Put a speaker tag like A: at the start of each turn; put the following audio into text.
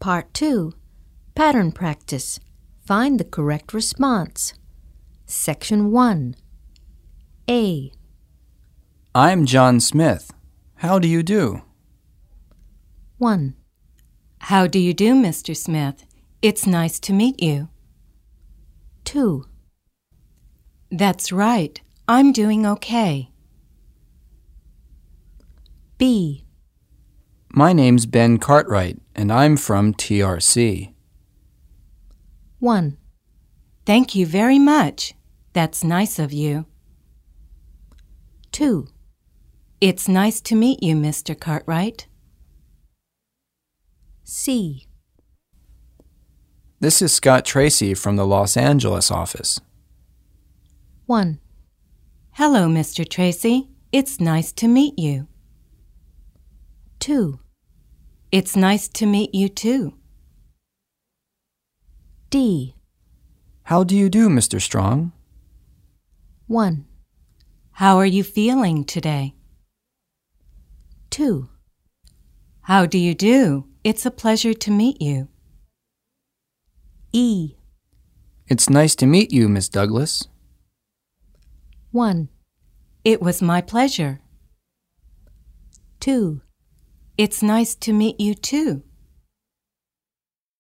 A: Part 2. Pattern Practice. Find the correct response. Section 1. A.
B: I'm John Smith. How do you do?
A: 1.
C: How do you do, Mr. Smith? It's nice to meet you.
A: 2.
C: That's right. I'm doing okay.
A: B.
B: My name's Ben Cartwright, and I'm from TRC.
A: 1.
C: Thank you very much. That's nice of you.
A: 2.
C: It's nice to meet you, Mr. Cartwright.
A: C.
B: This is Scott Tracy from the Los Angeles office.
A: 1.
C: Hello, Mr. Tracy. It's nice to meet you.
A: 2.
C: It's nice to meet you, too.
A: D.
B: How do you do, Mr. Strong?
A: 1.
C: How are you feeling today?
A: 2.
C: How do you do? It's a pleasure to meet you.
A: E.
B: It's nice to meet you, Miss Douglas.
A: 1.
C: It was my pleasure.
A: 2.
C: It's nice to meet you, too.